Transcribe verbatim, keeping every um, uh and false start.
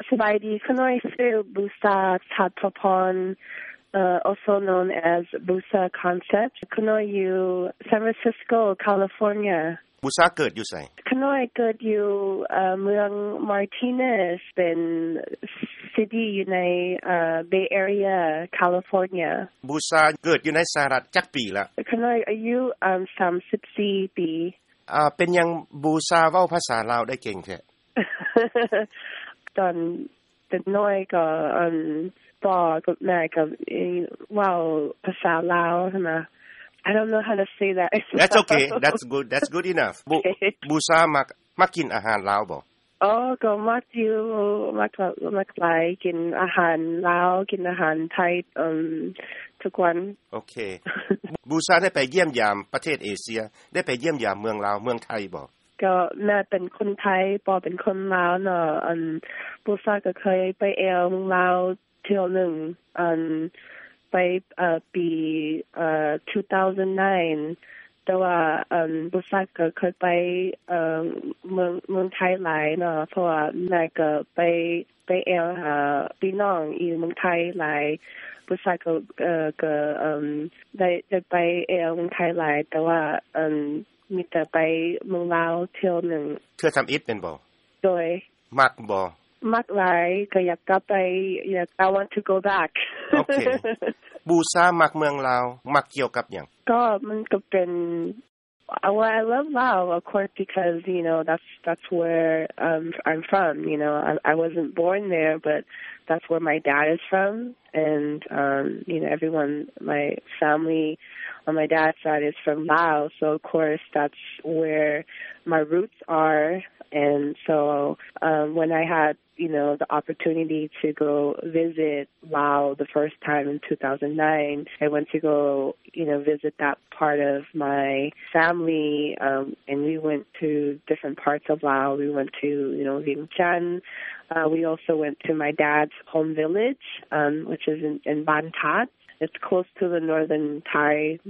สบายดีขน้อยชื่อบูซาชัตรพร uh, also known as Busa Concept ขน้อยอยู่ San Francisco California บูซาเกิดอยู่ไสขน้อยเกิดอยู่เอ่อเมือง Martinez เป็น city อยู่ในเอ่อ Bay Area California บูซาเกิดอยู่ในสหรัฐจักปีละขน้อยอายุอ่าสามสิบสี่ปีอ่าเป็นหยังบูซาเว้าภาษาลาวได้เก่งแท้ตอนเป็นน้อยก็อันพ่อกับแม่ก็เว้าภาษาลาวนะ I don't know how to say that That's okay that's good that's good enough บูบูซามักมักกินอาหารลาวบ่อ๋อก็มักอยู่มักมักหลายกินอาหารลาวกินอาหารไทยอืมทุกวันโอเค บูซาได้ไปเยี่ยมยามประเทศเอเชียได้ไปเยี่ยมยามเมืองลาวเมืองไทยบ่ก็แม่เป็นคนไทยปอเป็นคนลาวเนาะอันบูซาก็เคยไปเอวเมืองลาวเที่ยวนึงอันไปเอ่อปีเอ่อสองพันเก้าแต่ว่าอันบูซาก็เคยไปเอ่อเมืองเมืองไทยหลายเนาะเพราะว่าแม่ก็ไปไปเอวหาพี่น้องอยู่เมืองไทยหลายบูซาก็เอ่อก็อืมได้ได้ไปเอวเมืองไทยหลายแต่ว่าอันมีแต่ไปเมืองลาวเที่ยวนึงเทื่อทําอิฐเป็นบ่โดยมักบ่มักหลายก็อยากกลับไปอยาก I want to go back โอเคบูซามักเมืองลาวมักเกี่ยวกับหยังก็มันก็เป็น well I love Laos of course because you know that's that's where um I'm from you know I, I wasn't born there but that's where my dad is from and um you know everyone my family on my dad's side is from Laos so of course that's where my roots are and so um when I had you know the opportunity to go visit Laos the first time in two thousand nine I went to go you know visit that part of my family um and we went to different parts of Laos we went to you know Vientiane uh, we also went to my dad's home village um which is in, in Ban That it's close to the northern Thai